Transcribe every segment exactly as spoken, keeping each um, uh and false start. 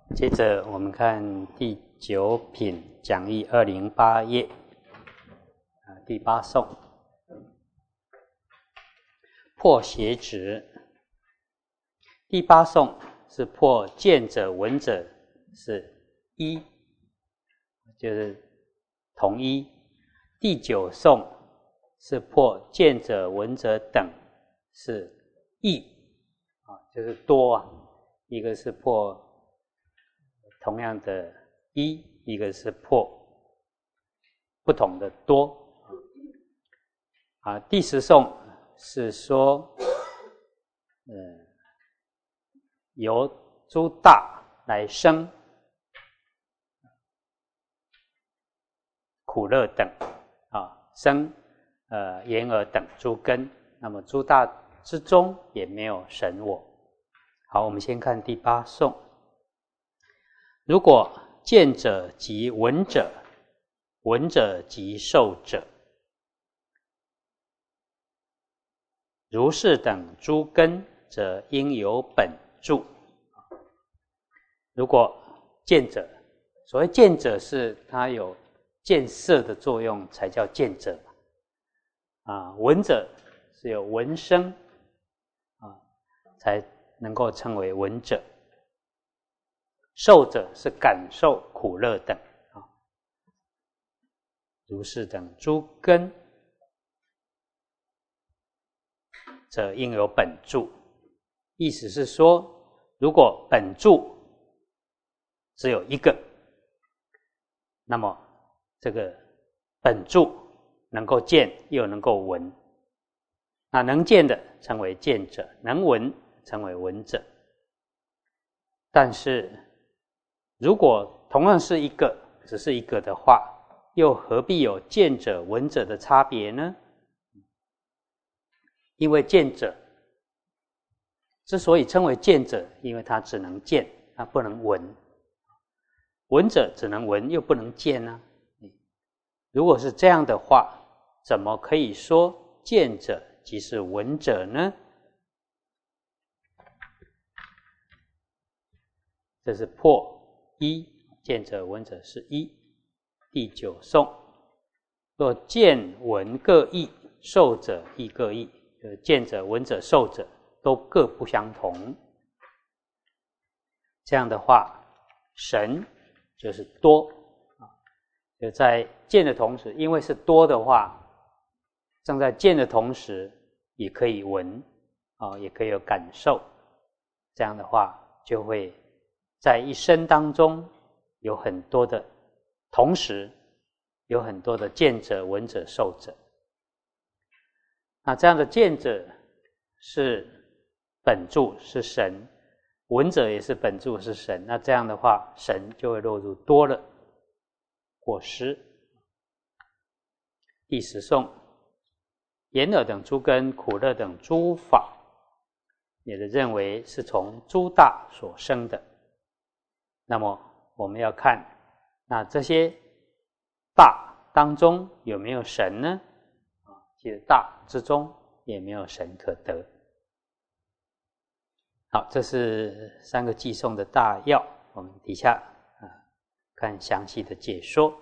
接着我们看第九品讲义二零八页，啊，第八颂，破邪执。第八颂是破见者闻者是一，就是同一。第九颂是破见者闻者等是异，啊，就是多啊。一个是破同样的一，一个是破不同的多。啊，第十颂是说，呃，由诸大来生苦乐等，啊，生呃眼耳等诸根，那么诸大之中也没有神我。好，我们先看第八颂。如果见者即闻者，闻者即受者，如是等诸根，则应有本住。如果见者，所谓见者是它有见色的作用，才叫见者啊。闻者是有闻声啊，才能够称为闻者。受者是感受苦乐等啊，如是等诸根，则应有本住。意思是说，如果本住只有一个，那么这个本住能够见又能够闻，那能见的称为见者，能闻称为闻者。但是如果同样是一个，只是一个的话，又何必有见者闻者的差别呢？因为见者之所以称为见者，因为它只能见，它不能闻。闻者只能闻又不能见呢、啊？如果是这样的话，怎么可以说见者即是闻者呢？这是破一，见者闻者是一。第九颂，若见闻各异，受者亦各异，就是见者闻者受者都各不相同。这样的话，神就是多啊，就在见的同时，因为是多的话，正在见的同时也可以闻啊，也可以有感受。这样的话，就会在一生当中有很多的，同时有很多的见者、闻者、受者。那这样的见者是本住，是神；闻者也是本住，是神。那这样的话，神就会落入多了过失。第十颂，眼耳等诸根，苦乐等诸法，也是认为是从诸大所生的。那么我们要看，那这些大当中有没有神呢？啊，其实大之中也没有神可得。好，这是三个偈颂的大要，我们底下啊看详细的解说。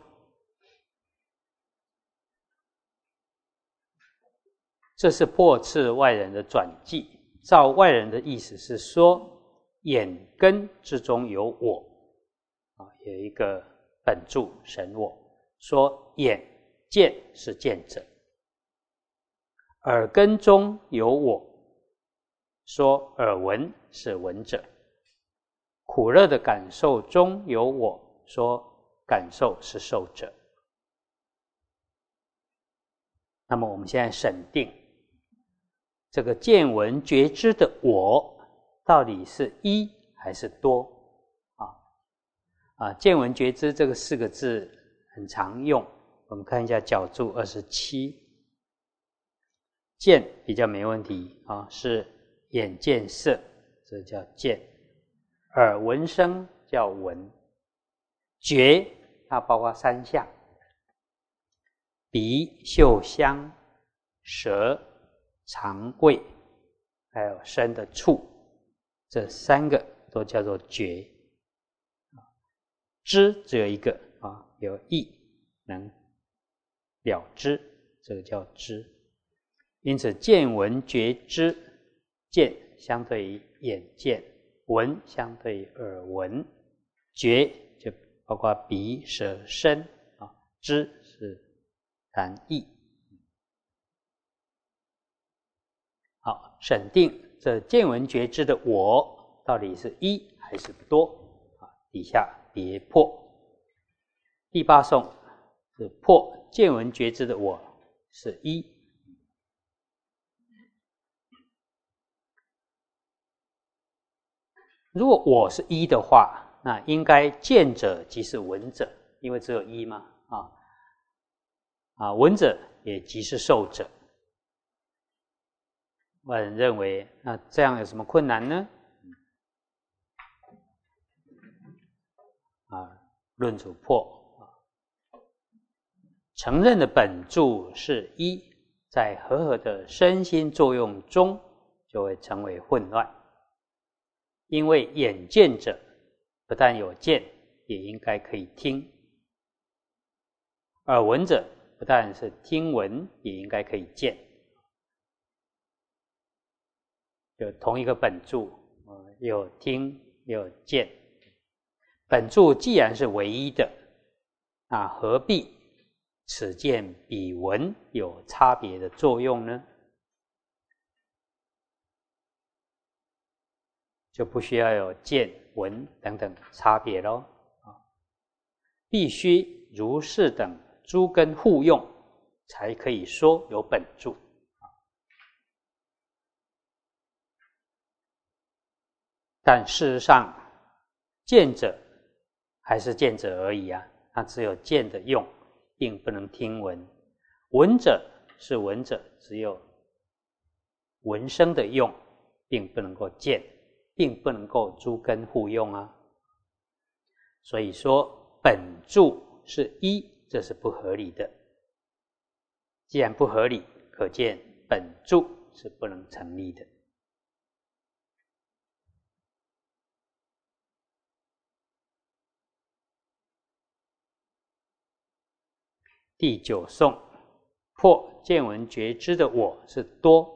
这是破斥外人的转记，照外人的意思是说，眼根之中有我。有一个本住神我，说眼见是见者；耳根中有我，说耳闻是闻者；苦乐的感受中有我，说感受是受者。那么我们现在审定这个见闻觉知的我，到底是一还是多？啊，见闻觉知这个四个字很常用，我们看一下角注二十七，见比较没问题啊，是眼见色，这叫见；耳闻声叫闻；觉它包括三项：鼻、嗅、香、舌、肠胃，还有身的触，这三个都叫做觉。 知只有一个啊，有意能了知，这个叫知。因此见闻觉知，见相对于眼见，闻相对于耳闻，觉就包括鼻舌身啊，知是谈意。好，审定这见闻觉知的我到底是一还是多啊？底下别破。第八颂是破见闻觉知的我是一。如果我是一的话，那应该见者即是闻者，因为只有一嘛啊啊，闻者也即是受者。我认为，那这样有什么困难呢？啊，论主破啊，承认的本住是一，在和合的身心作用中，就会成为混乱。因为眼见者不但有见，也应该可以听；耳闻者不但是听闻，也应该可以见。就同一个本住，呃，有听有见。本住既然是唯一的，那何必此见彼闻有差别的作用呢？就不需要有见闻等等差别咯。必须如是等诸根互用，才可以说有本住。但事实上，见者还是见者而已啊，它只有见的用，并不能听闻；闻者是闻者，只有闻声的用，并不能够见，并不能够诸根互用啊。所以说，本住是一，这是不合理的。既然不合理，可见本住是不能成立的。第九颂破见闻觉知的我是多。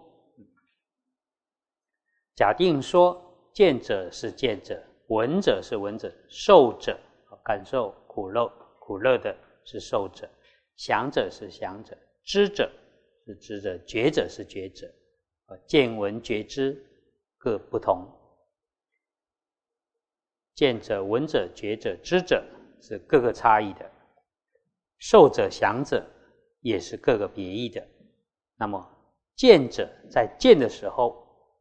假定说见者是见者，闻者是闻者，受者感受苦乐苦乐的是受者，想者是想者，知者是知者，觉者是觉者。见闻觉知各不同，见者闻者觉者知者是各个差异的，受者想者也是各个别异的。那么见者在见的时候，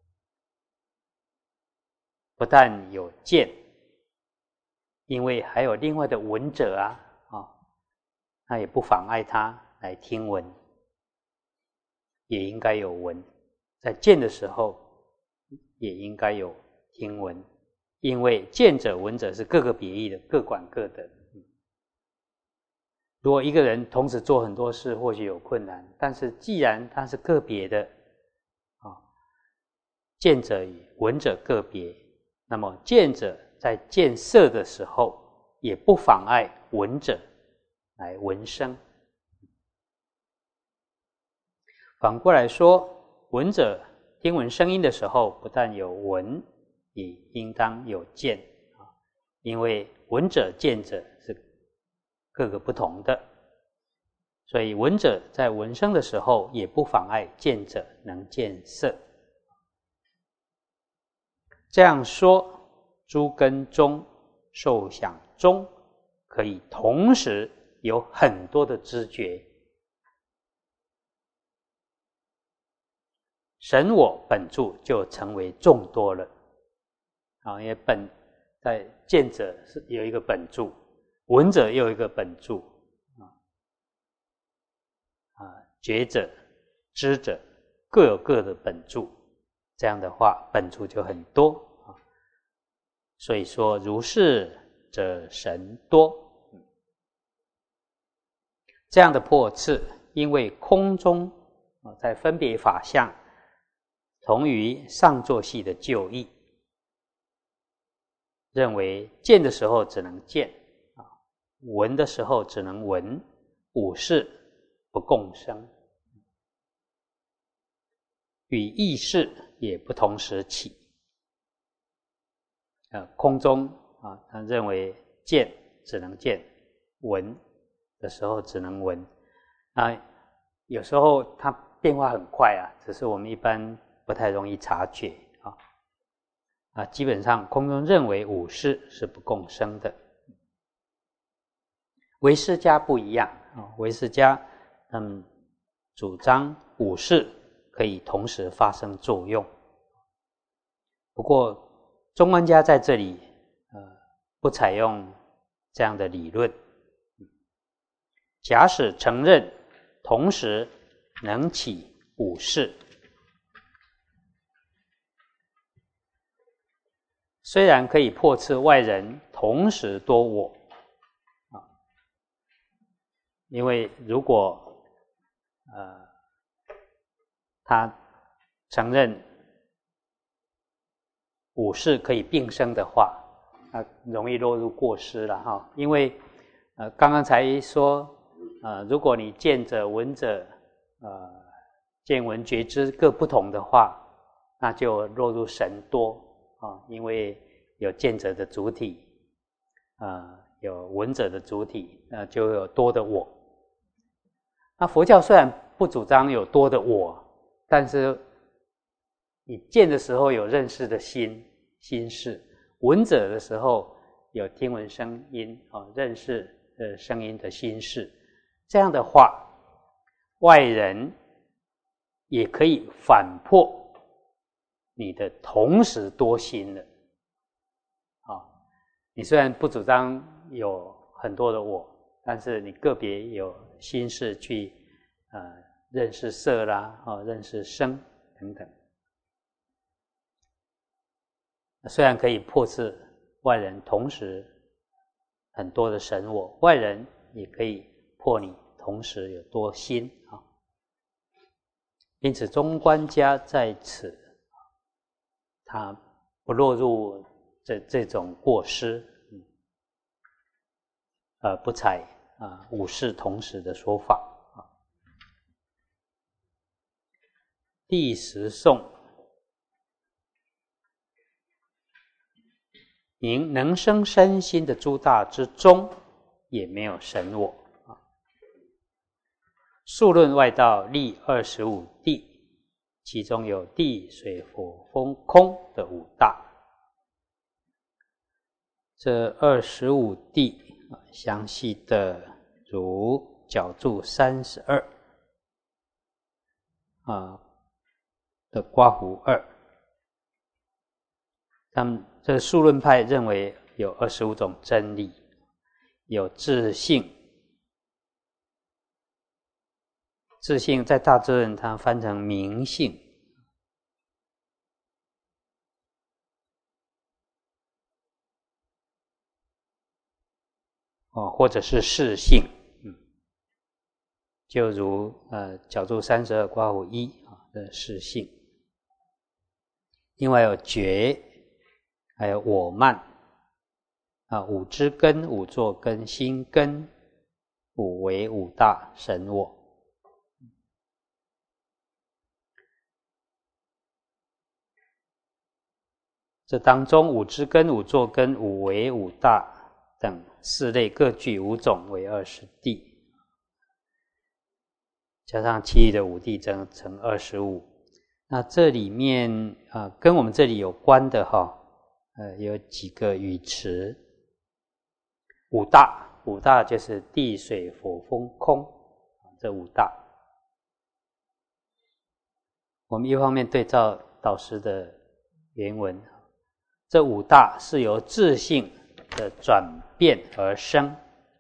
不但有见，因为还有另外的闻者啊，啊，那也不妨碍他来听闻，也应该有闻。在见的时候，也应该有听闻，因为见者闻者是各个别异的，各管各的。如果一个人同时做很多事，或许有困难，但是既然他是个别的，啊，见者与闻者个别，那么见者在见色的时候，也不妨碍闻者来闻声。反过来说，闻者听闻声音的时候，不但有闻，也应当有见，因为闻者见者是各个不同的，所以闻者在闻声的时候，也不妨碍见者能见色。这样说，诸根中、受想中，可以同时有很多的知觉。神我本住就成为众多了。啊，因为本在见者是有一个本住，闻者又有一个本住，啊，啊，觉者、知者各有各的本住，这样的话，本住就很多啊。所以说，如是者神多。这样的破次，因为空中啊，在分别法相，同于上座系的旧义。认为见的时候只能见啊， 闻的时候只能闻，五识不共生，与意识也不同时起。呃，空中啊，他认为见只能见，闻的时候只能闻。啊，有时候它变化很快啊，只是我们一般不太容易察觉啊。啊，基本上空中认为五识是不共生的。唯识家不一样啊，唯识家他们主张五识可以同时发生作用。不过中观家在这里呃不采用这样的理论。假使承认同时能起五识，虽然可以破斥外人同时多我啊，因为如果呃他承认五识可以并生的话，那容易落入过失了哈。因为呃刚刚才说，呃如果你见者闻者呃见闻觉知各不同的话，那就落入神多啊，因为有见者的主体，啊有闻者的主体，那就有多的我。那佛教虽然不主张有多的我，但是你见的时候有认识的心心识，闻者的时候有听闻声音啊，认识呃声音的心识。这样的话，外人也可以反破你的同时多心了。啊，你虽然不主张有很多的我，但是你个别有心识去呃认识色啦，啊认识声等等。虽然可以破斥外人同时很多的神我，外人也可以破你同时有多心啊。因此中观家在此他不落入这这种过失，嗯，呃不采啊五识同时的说法啊。第十颂，名能生身心的诸大之中，也没有神我啊。数论外道立二十五谛，其中有地水火风空的五大。这二十五谛详细的如角注三十二啊的刮胡二。他们这数论派认为有二十五种真理，有自性。自性在大智论它翻成明性，哦，或者是事性，嗯，就如呃角注三十二刮胡一啊的事性。另外有觉，还有我慢啊，五知根、五作根、心根、五为、五大、神我。这当中五知根、五作根、五为、五大等四类各具五种为二十谛，加上其余的五谛增成二十五。那这里面啊、呃，跟我们这里有关的哈，呃，有几个语词。五大，五大就是地水火风空，这五大。我们一方面对照导师的原文，这五大是由自性的转变而生。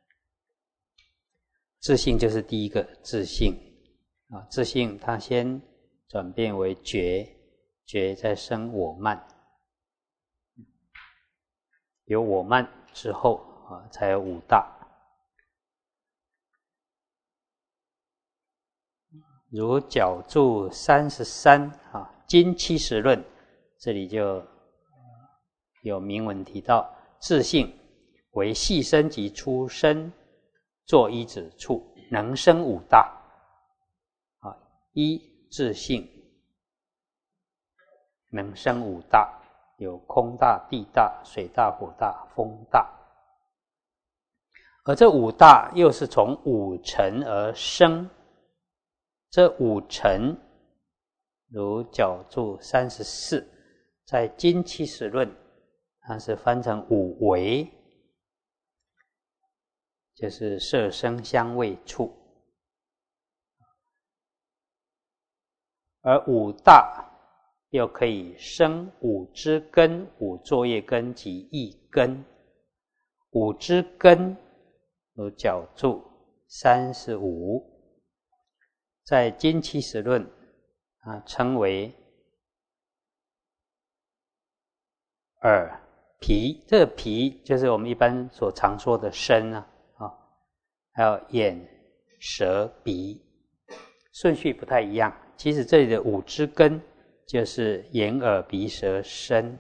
自性就是第一个自性啊，自性它先转变为觉，觉再生我慢，有我慢之后啊，才有五大。如角注三十三啊，经七十论，这里就有明文提到，自性为细身及出身作依止处，能生五大。啊，一自性能生五大，有空大、地大、水大、火大、风大。而这五大又是从五尘而生，这五尘如角注三十四，在经七十论，它是翻成五维，就是色声香味触。而五大又可以生五知根、五作业根及意根。五知根如角注三十五，在经七十论啊称为耳皮，这个皮就是我们一般所常说的身啊，啊，还有眼、舌、鼻，顺序不太一样。其实这里的五知根就是眼、耳、鼻、舌、身，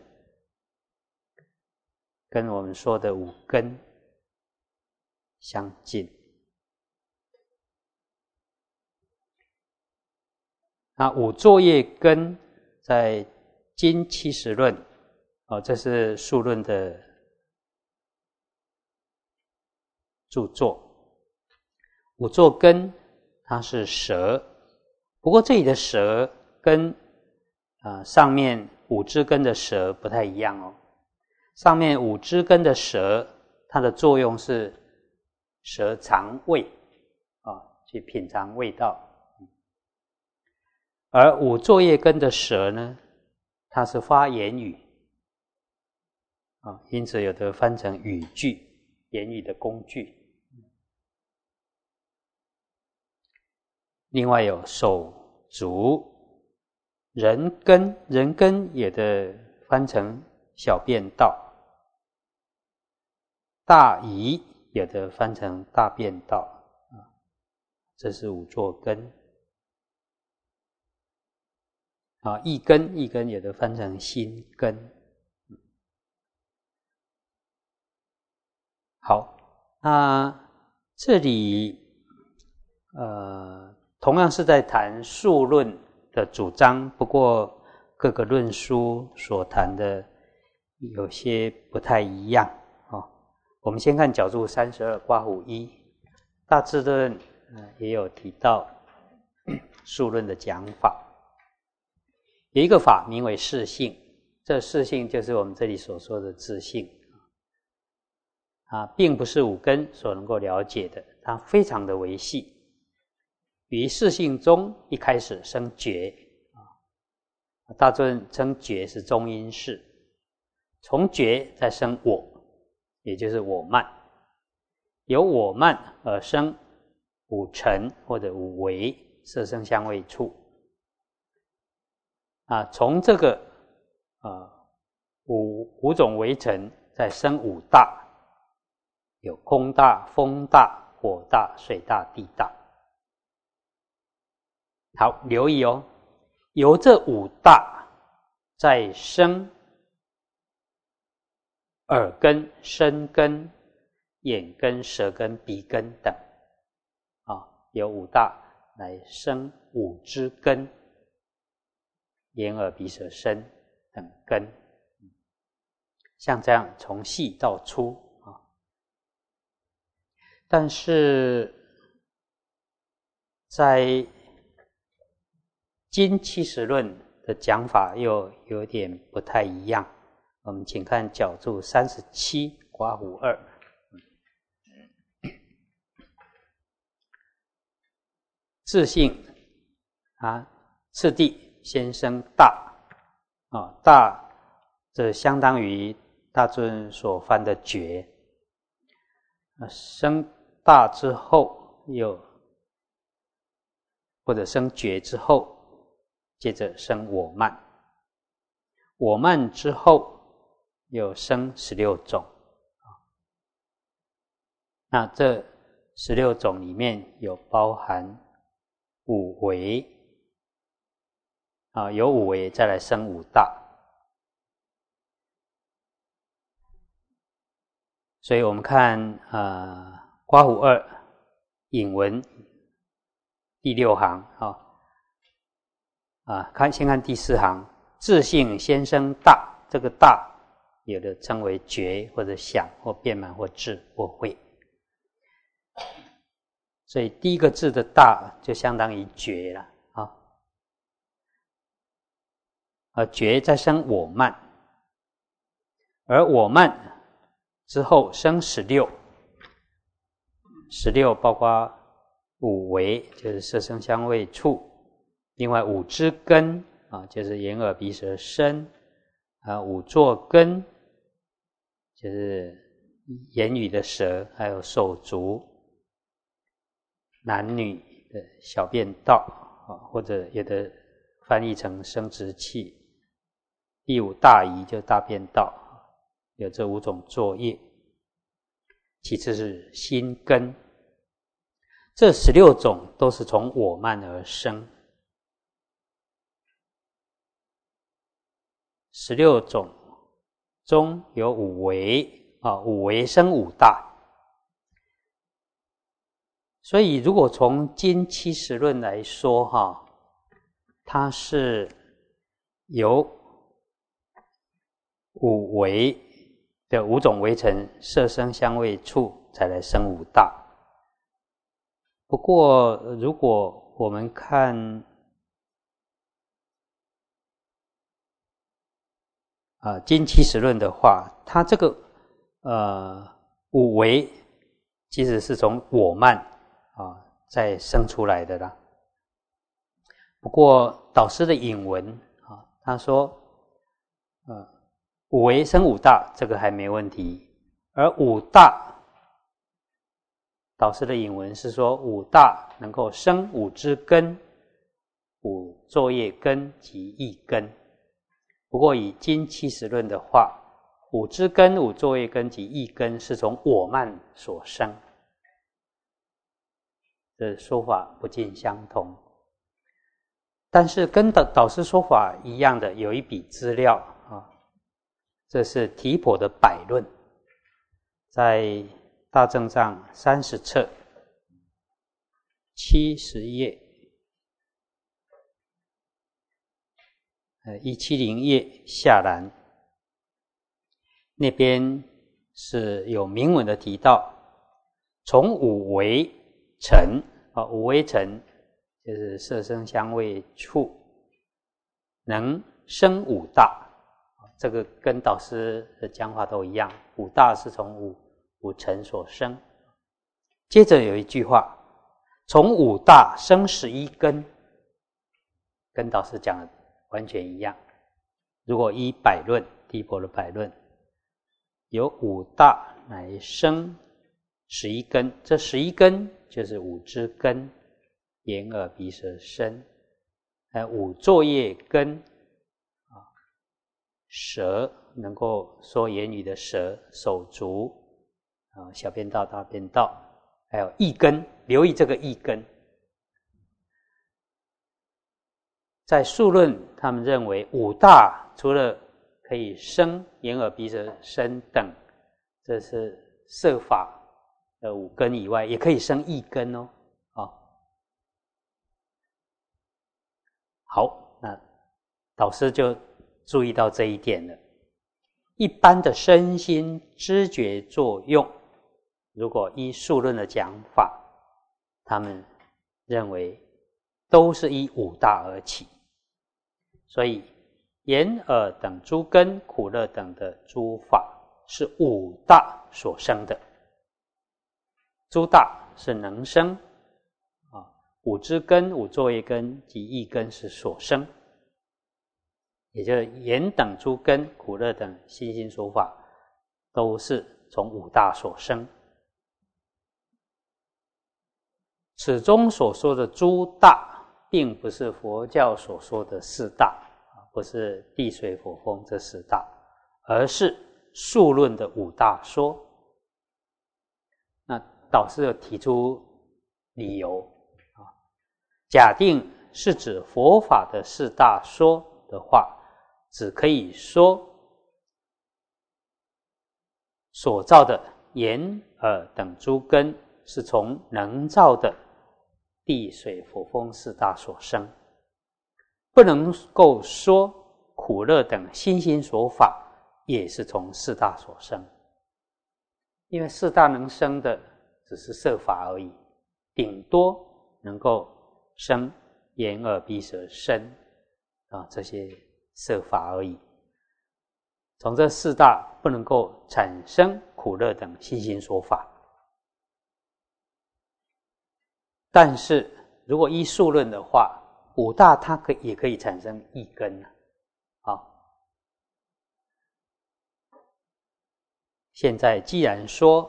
跟我们说的五根相近。那五作业根在经七十论，哦，这是数论的著作。五作根它是舌，不过这里的舌跟呃上面五知根的舌不太一样哦。上面五知根的舌，它的作用是舌尝味啊，去品尝味道。而五作业根的舌呢，它是发言语啊，因此有的翻成语句，言语的工具。另外有手足、人根，人根也的翻成小便道，大仪也的翻成大便道啊，这是五作根。啊，意根，意根也的翻成心根。好，那这里呃，同样是在谈数论的主张，不过各个论书所谈的有些不太一样啊、哦。我们先看角注三十二括弧一，大智论呃也有提到数论的讲法。有一个法名为释性，这释性就是我们这里所说的自性啊，并不是五根所能够了解的，它非常的微细。于释性中一开始生觉啊，大尊称觉是中阴识，从觉再生我，也就是我慢，由我慢而生五尘或者五维色声香味触。啊，从这个呃五五种微尘再生五大，有空大、风大、火大、水大、地大。好，留意哦，由这五大再生耳根、身根、眼根、舌根、鼻根等，啊，由五大来生五知根。眼、耳、鼻、舌、身等根，像这样从细到粗啊。但是在经七十论的讲法又有点不太一样。我们请看角注三十七括弧二。自性啊，次第先生大啊，大这相当于大尊所翻的觉啊，生大之后又或者生觉之后，接着生我慢，我慢之后又生十六种啊。那这十六种里面有包含五维。啊，有五维再来生五大， 所以我们看呃刮胡二引文第六行啊，啊，看先看第四行，自性先生大，这个大有的称为觉或者想或遍满或智或慧，所以第一个字的大就相当于觉了啊，而觉再生我慢，而我慢之后生十六，十六包括五为，就是色声香味触，另外五知根啊，就是眼耳鼻舌身啊，五作根就是言语的舌，还有手足，男女的小便道啊，或者有的翻译成生殖器。第五大仪就大便道，有这五种作业。其次是心根，这十六种都是从我慢而生。十六种中有五为啊，五为生五大。所以如果从经七十论来说哈，它是由五为的五种为尘，色声香味触才来生五大。不过如果我们看啊经七十论的话，它这个呃五为其实是从我慢啊再生出来的啦。不过导师的引文啊，他说呃五为生五大，这个还没问题。而五大，导师的引文是说五大能够生五知根、五作业根及意根。不过以经七十论的话，五知根、五作业根及意根是从我慢所生，这说法不尽相同。但是跟导导师说法一样的，有一笔资料啊。这是提婆的百论，在大正藏三十册七十页，呃一百七十页下栏，那边是有明文的提到，从五为尘啊，五为尘就是色声香味触，能生五大。这个跟导师的讲法都一样，五大是从五五尘所生。接着有一句话，从五大生十一根，跟导师讲的完全一样。如果依百论，提婆的百论，由五大来生十一根，这十一根就是五知根，眼耳鼻舌身，还有五作业根。舌能够说言语的舌，手足啊，小便道、大便道，还有意根，留意这个意根。在数论，他们认为五大除了可以生眼耳鼻舌身等，这是色法的五根以外，也可以生意根哦。啊，好，那导师就注意到这一点了。一般的身心知觉作用，如果依数论的讲法，他们认为都是依五大而起。所以眼耳等诸根、苦乐等的诸法是五大所生的。诸大是能生啊，五知根、五作业根及意根是所生。也就是眼等诸根、苦乐等心心所法，都是从五大所生。此中所说的诸大，并不是佛教所说的四大，不是地水火风这四大，而是数论的五大说。那导师有提出理由啊，假定是指佛法的四大说的话，只可以说所造的眼、耳等诸根是从能造的地水火风四大所生，不能够说苦乐等心心所法也是从四大所生，因为四大能生的只是色法而已，顶多能够生眼耳鼻舌身啊这些色法而已。从这四大不能够产生苦乐等心心所法。但是如果依数论的话，五大它可以也可以产生意根啊。好，现在既然说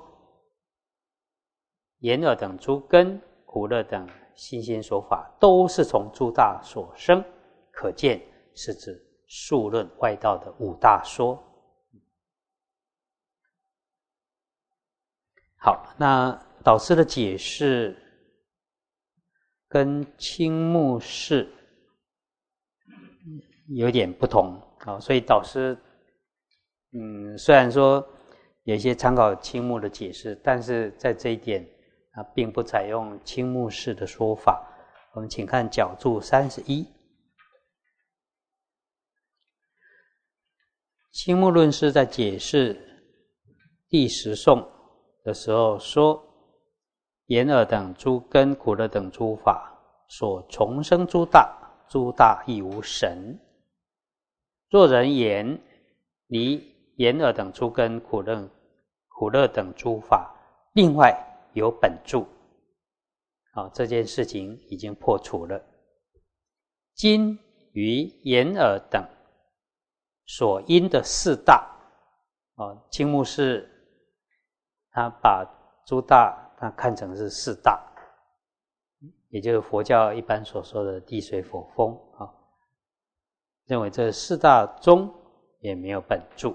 眼耳等诸根、苦乐等心心所法都是从诸大所生，可见是指数论外道的五大说。好，那导师的解释跟青木氏有点不同啊，所以导师嗯，虽然说有一些参考青木的解释，但是在这一点啊，并不采用青木氏的说法。我们请看角注三十一。青木论师在解释第十颂的时候说，眼耳等诸根、苦乐等诸法所重生诸大，诸大亦无神。若人言离眼耳等诸根、苦乐苦乐等诸法另外有本住，好，这件事情已经破除了。今于眼耳等所因的四大，哦，青木氏他把诸大他看成是四大，也就是佛教一般所说的地水火风啊，认为这四大中也没有本住。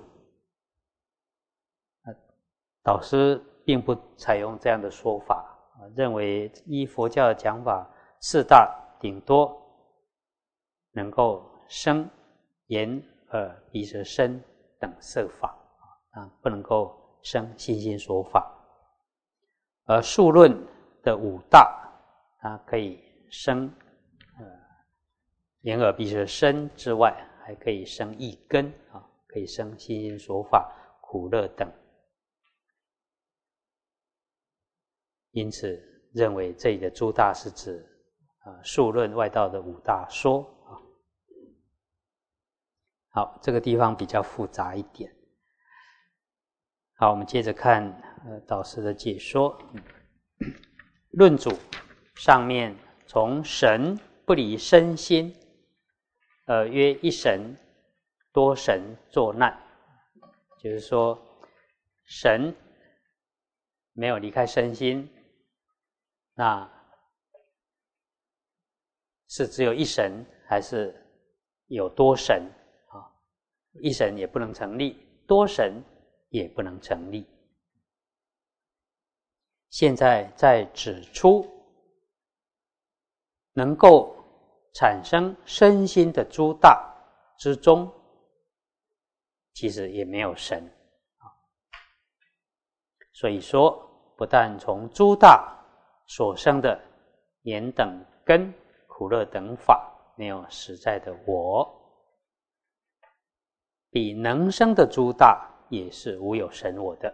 导师并不采用这样的说法，认为依佛教的讲法，四大顶多能够生眼、耳、鼻、舌、身等色法，啊，不能够生心心所法。而数论的五大，它可以生呃眼、耳、鼻、舌、身之外，还可以生意根啊，可以生心心所法、苦乐等。因此认为这里的诸大是指啊数论外道的五大说啊。好，这个地方比较复杂一点。好，我们接着看呃导师的解说。论主上面从神不离身心，呃曰一神多神作难，就是说神没有离开身心，那是只有一神还是有多神啊？一神也不能成立，多神也不能成立。现在在指出能够产生身心的诸大之中，其实也没有神啊。所以说，不但从诸大所生的眼等根、苦乐等法没有实在的我，比能生的诸大也是无有神我的。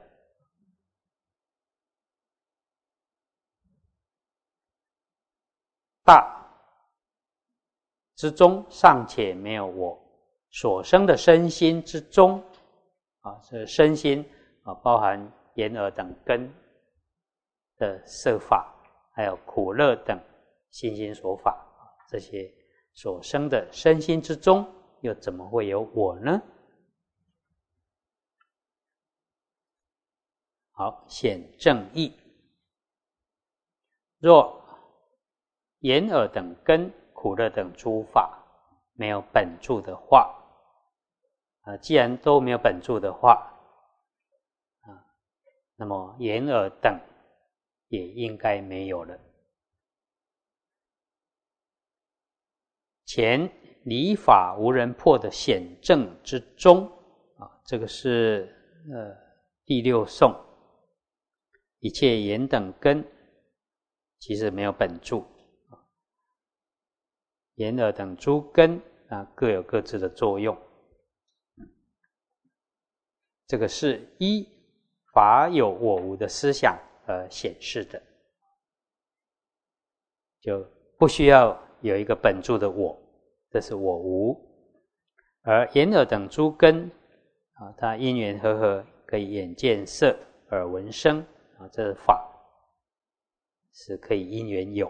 大之中尚且没有我，所生的身心之中啊，这身心啊，包含眼耳等根的色法，还有苦乐等心心所法，这些所生的身心之中，又怎么会有我呢？好，显正义。若眼耳等根、苦乐等诸法没有本住的话，啊，既然都没有本住的话，啊，那么眼耳等也应该没有了。前理法无人破的显正之中，啊，这个是呃第六颂一切言等根其实没有本住，眼耳等诸根啊各有各自的作用。这个是依法有我无的思想而显示的，就不需要有一个本住的我，这是我无。而眼耳等诸根啊，它因缘和合，可以眼见色，耳闻声啊，这是法，是可以因缘有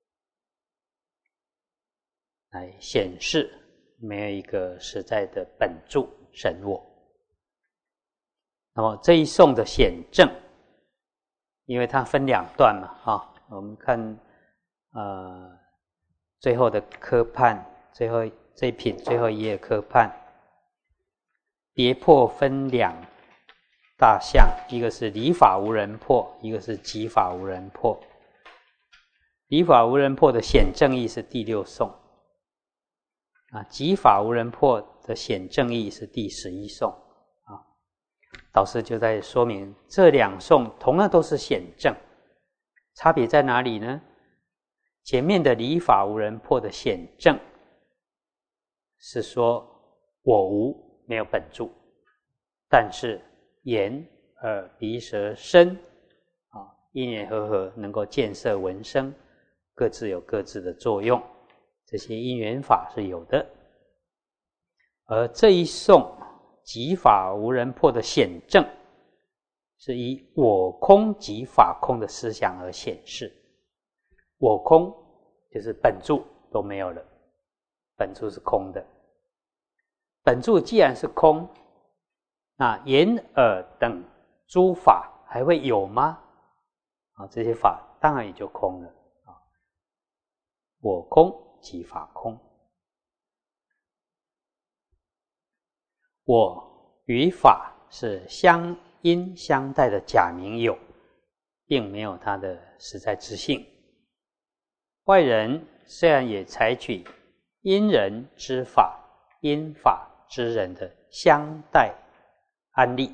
来显示，没有一个实在的本住神我。那么这一颂的显证，因为它分两段嘛，啊，我们看呃最后的科判，最后这一品最后一页科判，别破分两大项，一个是理法无人破，一个是即法无人破。理法无人破的显正义是第六颂，啊，即法无人破的显正义是第十一颂。导师就在说明这两颂同样都是显正，差别在哪里呢？前面的理法无人破的显正是说我无没有本住，但是眼耳鼻舌身啊，因缘和合能够见色闻声，各自有各自的作用，这些因缘法是有的。而这一颂即法无人破的显正，是以我空即法空的思想而显示。我空就是本住都没有了，本住是空的。本住既然是空，那眼耳等诸法还会有吗？啊，这些法当然也就空了啊。我空即法空。我与法是相因相待的假名有，并没有它的实在之性。外人虽然也采取因人之法、因法之人的相待安立，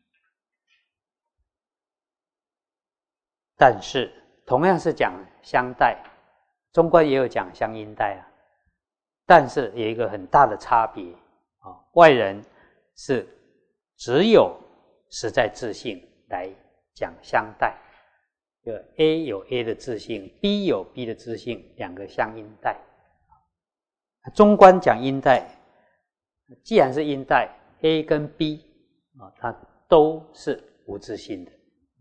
但是同样是讲相待，中观也有讲相因待啊，但是有一个很大的差别啊，外人是只有实在自性来讲相待，就 A 有 A 的自性， B 有 B 的自性，两个相因待。中观讲因待，既然是因待 A 跟 B 啊，它都是无自性的，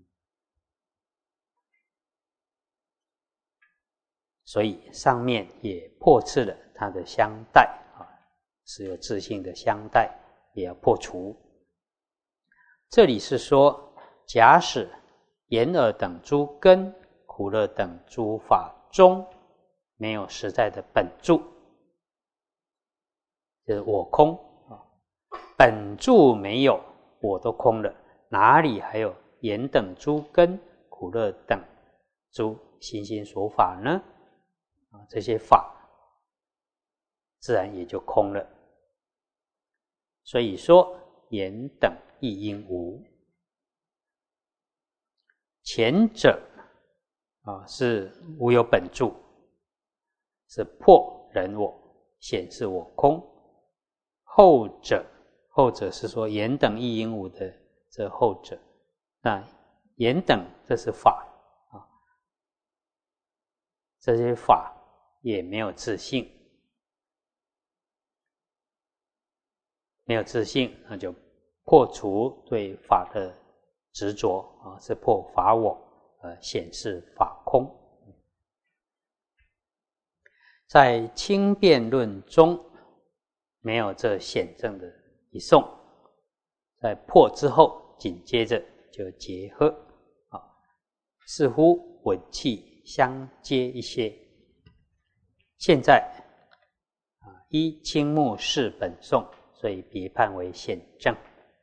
所以上面也破斥了它的相待啊，是有自性的相待也要破除。这里是说，假使眼耳等诸根、苦乐等诸法中没有实在的本住，就是我空啊，本住没有，我都空了，哪里还有眼等诸根、苦乐等诸心心所法呢？啊，这些法自然也就空了。所以说眼等亦应无。前者啊是无有本住，是破人我，显示我空；后者，后者是说眼等亦应无的这后者。那眼等这是法啊，这些法也没有自性，没有自性，那就破除对法的执着啊，是破法我，呃，显示法空。在轻辩论中没有这显正的一颂，在破之后紧接着就结合啊，似乎文气相接一些。现在啊，依青木氏本颂，所以别判为显正。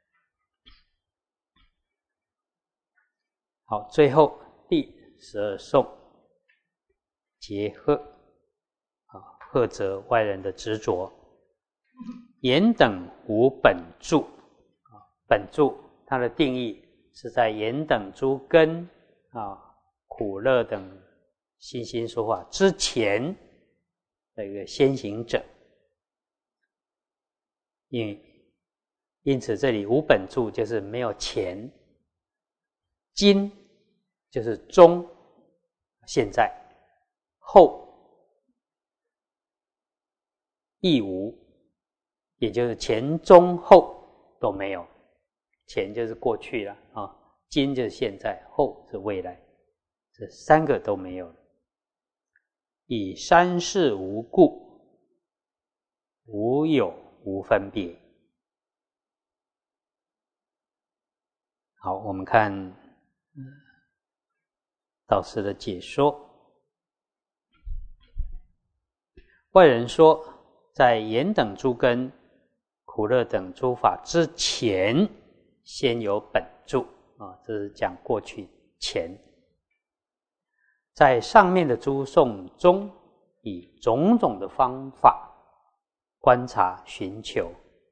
好，最后第十二颂结合啊，呵责外人的执着。眼等无本住啊，本住它的定义是在眼等诸根啊苦乐等心心说法之前的一个先行者。因因此这里无本住就是没有前，今就是中现在，后亦无，也就是前中后都没有。前就是过去了啊，今就是现在，后是未来，这三个都没有了。以三世无故，无有无分别。好，我们看导师的解说。外人说，在言等诸根、苦乐等诸法之前，先有本住啊，这是讲过去前。在上面的诸颂中，以种种的方法观察寻求，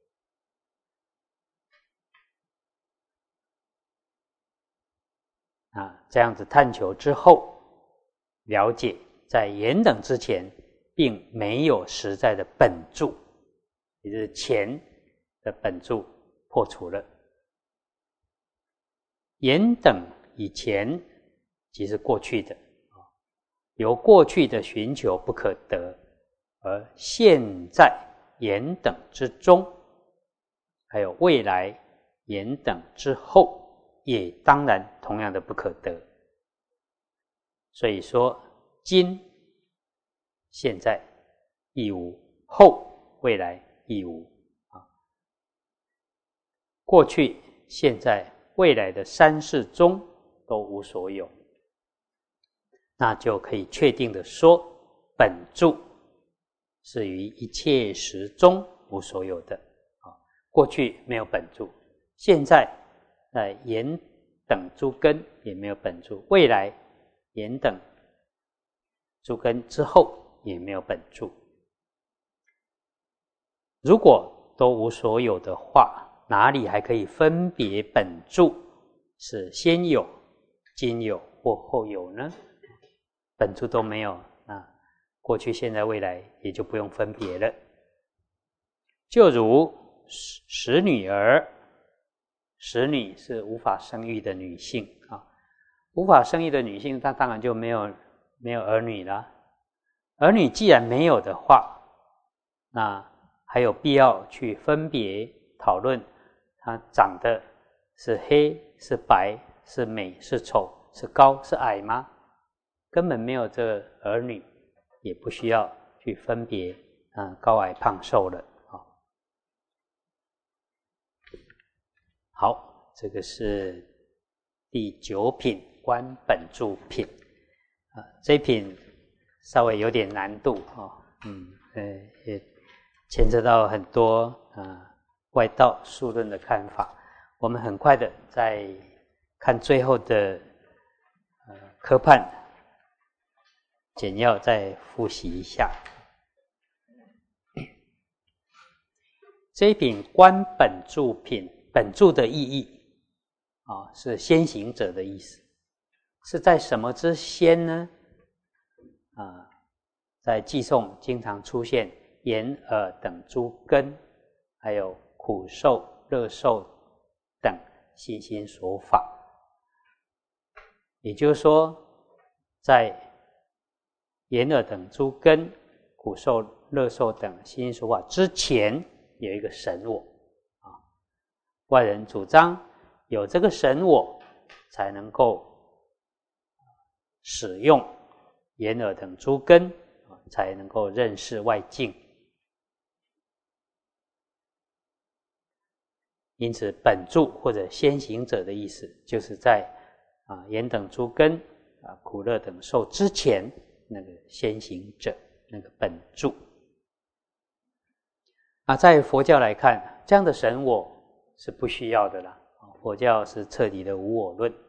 啊，这样子探求之后，了解在言等之前并没有实在的本住，也就是前的本住破除了。言等以前即是过去的，由过去的寻求不可得，而现在言等之中，还有未来言等之后，也当然同样的不可得。所以说，今现在亦无，后未来亦无啊。过去、现在、未来的三世中都无所有，那就可以确定的说，本住是于一切时中无所有的啊。过去没有本住，现在在言等诸根也没有本住，未来言等诸根之后也没有本住。如果都无所有的话，哪里还可以分别本住是先有、今有或后有呢？本住都没有，那过去、现在、未来也就不用分别了。就如使女儿，使女是无法生育的女性啊，无法生育的女性，她当然就没有没有儿女了。儿女既然没有的话，那还有必要去分别讨论她长得是黑是白是美是丑是高是矮吗？根本没有这个儿女，也不需要去分别啊高矮胖瘦了。好，这个是第九品观本住品啊，这一品稍微有点难度啊，嗯，呃，也牵涉到很多啊外道数论的看法。我们很快的再看最后的呃科判简要，再复习一下。这一品观本住品，本住的意义啊，是先行者的意思，是在什么之先呢？啊，在偈颂经常出现眼耳等诸根，还有苦受、乐受等心心所法。也就是说，在眼耳等诸根、苦受、乐受等心心所法之前，有一个神我啊。外人主张有这个神我，才能够使用眼耳等诸根，才能够认识外境。因此本住或者先行者的意思，就是在啊眼等诸根啊苦乐等受之前，那个先行者，那个本住。啊，在佛教来看，这样的神我是不需要的啦。佛教是彻底的无我论。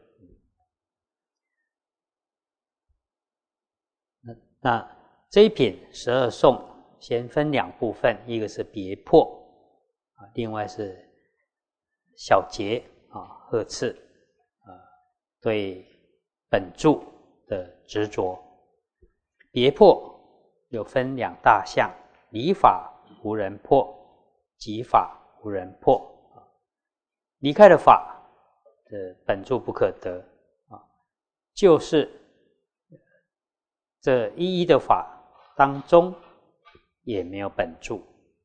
那, 那这一品十二颂先分两部分，一个是别破啊，另外是小结啊，呵斥啊，对本住的执着。别破又分两大项，离法无人破，即法无人破。离开了法的本住不可得，就是这一一的法当中也没有本住。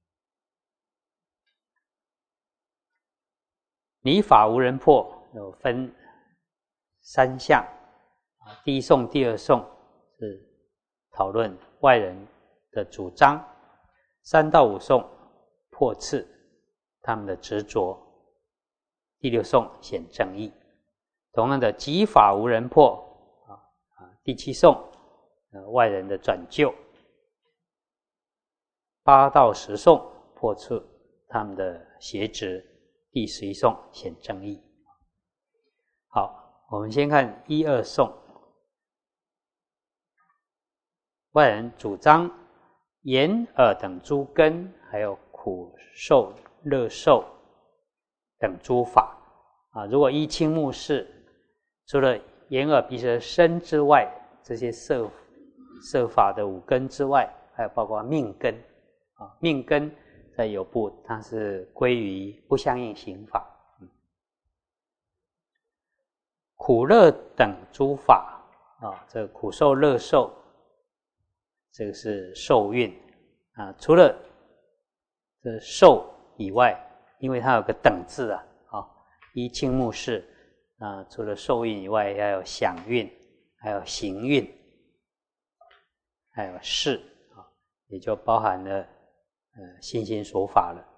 离法无人破有分三项，第一颂、第二颂是讨论外人的主张，三到五颂破斥他们的执着，第六颂显正义。同样的，即法无人破啊，第七颂呃外人的转救，八到十颂破斥他们的邪执，第十一颂显正义。好，我们先看一二颂。外人主张眼耳等诸根，还有苦受乐受等诸法啊。如果依青目视，除了眼耳鼻舌身之外，这些色色法的五根之外，还有包括命根啊。命根在有部它是归于不相应行法。苦乐等诸法啊，这个苦受乐受，这个是受蕴啊。除了这受以外，因为它有个等字啊，啊，依青目视啊，除了受蕴以外，还有想蕴，还有行蕴，还有识啊，也就包含了呃心心所法了。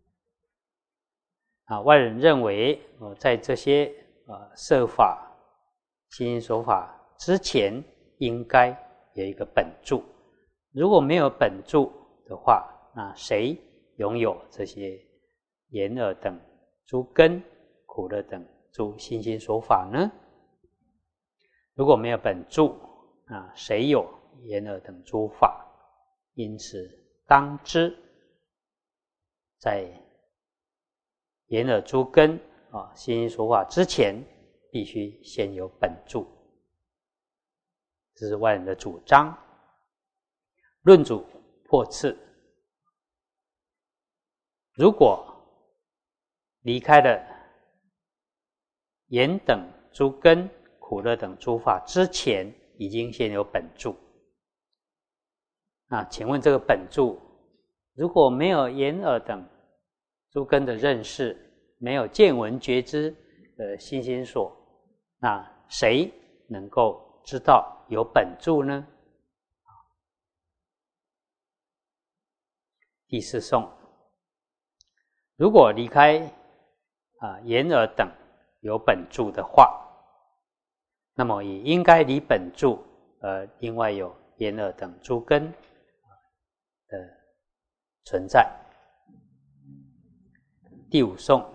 啊，外人认为，呃，在这些呃色法、心心所法之前，应该有一个本住。如果没有本住的话，那谁拥有这些眼耳等诸根、苦乐等诸心心所法呢？如果没有本住，啊，谁有眼耳等诸法？因此，当知在眼耳诸根啊，心心所法之前，必须先有本住。这是外人的主张。论主破斥，如果离开了眼等诸根、苦乐等诸法之前，已经先有本住。那请问这个本住，如果没有眼耳等诸根的认识，没有见闻觉知的心心所，那谁能够知道有本住呢？第四颂，如果离开啊眼耳等有本住的话，那么也应该离本住，而另外有眼耳等诸根的存在。第五颂，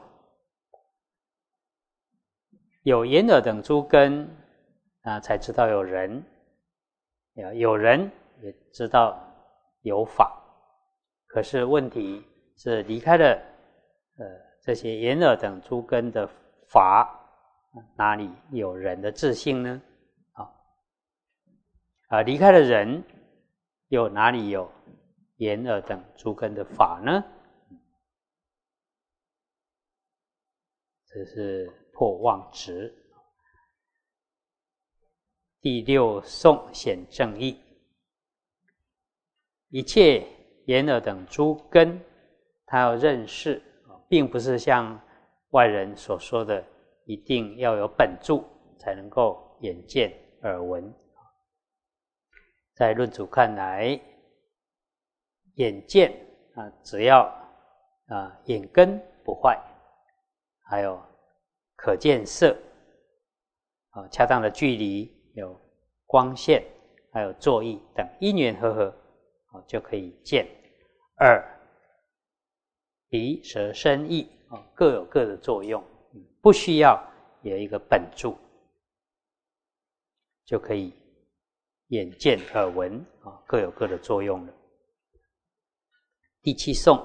有眼耳等诸根啊，才知道有人，有人也知道有法。可是问题是离开了呃这些眼耳等诸根的法，哪里有人的自性呢？啊，啊离开了人，又哪里有眼耳等诸根的法呢？这是破妄执。第六颂显正义，一切眼耳等诸根，他要认识，并不是像外人所说的一定要有本住才能够眼见耳闻。在论主看来，眼见啊，只要啊眼根不坏，还有可见色啊，恰当的距离，有光线，还有作意等因缘和合，啊就可以见。耳、鼻、舌、身、意啊，各有各的作用，不需要有一个本住，就可以眼见耳闻啊，各有各的作用了。第七颂，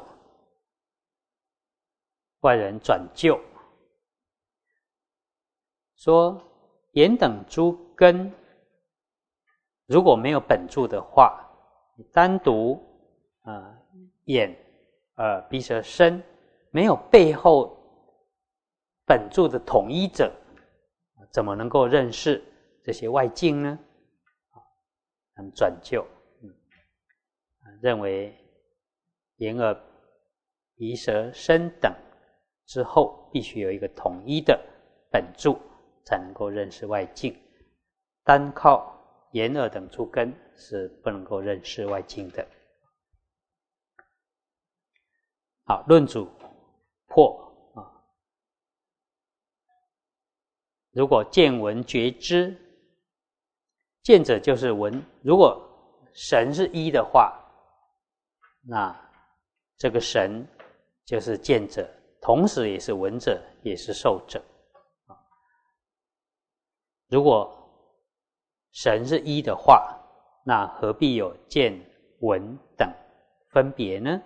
外人转救，说眼等诸根如果没有本住的话，单独呃眼、耳、鼻、舌、身，没有背后本住的统一者，怎么能够认识这些外境呢？他们转就，嗯，认为眼、耳、鼻、舌、身等之后，必须有一个统一的本住，才能够认识外境。单靠眼、耳等诸根是不能够认识外境的。好，论主破啊，如果见闻觉知，见者就是闻。如果神是一的话，那这个神就是见者，同时也是闻者，也是受者。如果神是一的话，那何必有见、闻等分别呢？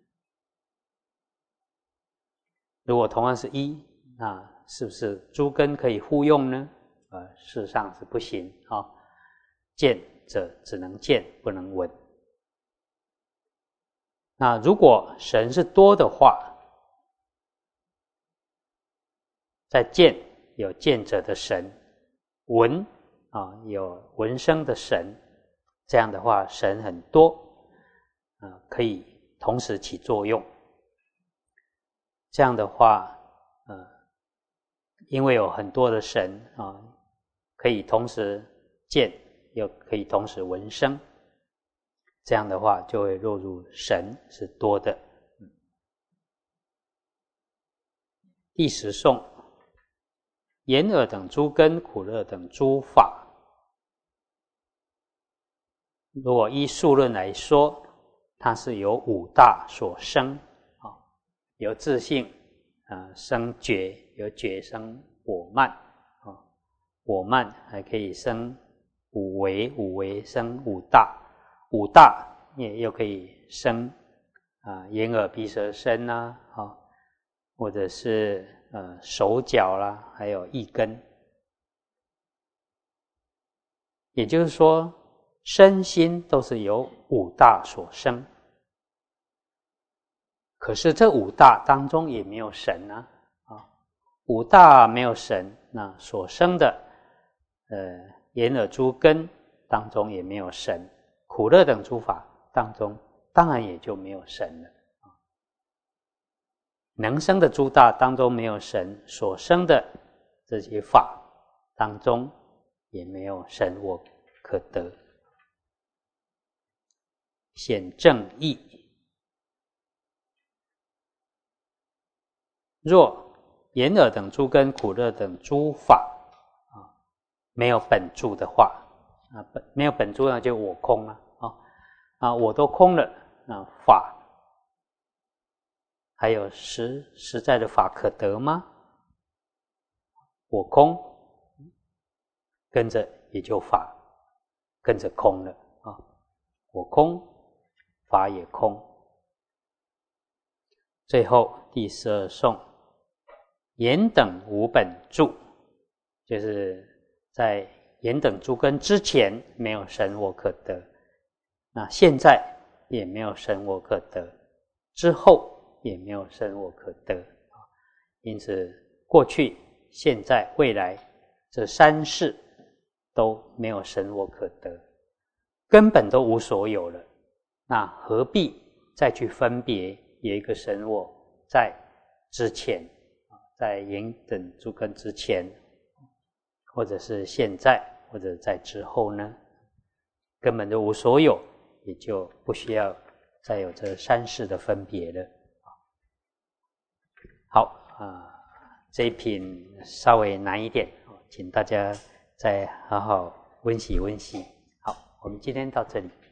如果同样是一，那是不是诸根可以互用呢？呃，事实上是不行啊。见者只能见，不能闻。那如果神是多的话，在见有见者的神，闻啊有闻声的神，这样的话神很多，啊可以同时起作用。这样的话，呃，因为有很多的神啊，可以同时见，又可以同时闻声，这样的话就会落入神是多的。第十颂，眼、耳等诸根，苦乐等诸法。如果依数论来说，它是由五大所生，由自性啊生觉，由觉生我慢啊，我慢还可以生五维，五维生五大，五大也又可以生啊眼、耳、鼻、舌、身啦，啊，或者是呃手脚啦，还有意根。也就是说，身心都是由五大所生。可是这五大当中也没有神啊，啊，五大没有神，那所生的呃眼、耳、诸根当中也没有神，苦乐等诸法当中当然也就没有神了。能生的诸大当中没有神，所生的这些法当中也没有神我可得。显正义。若眼、耳等诸根，苦乐等诸法啊，没有本住的话，啊，本没有本住那就我空了啊啊，我都空了啊，法还有实实在的法可得吗？我空，跟着也就法跟着空了啊，我空，法也空。最后第十二颂。眼等无本住，就是在眼等诸根之前没有神我可得，那现在也没有神我可得，之后也没有神我可得。因此过去、现在、未来这三世都没有神我可得，根本都无所有了，那何必再去分别有一个神我在之前，在眼等诸根之前，或者是现在，或者在之后呢？根本就无所有，也就不需要再有这三世的分别了。好啊，这一品稍微难一点，请大家再好好温习温习。好，我们今天到这里。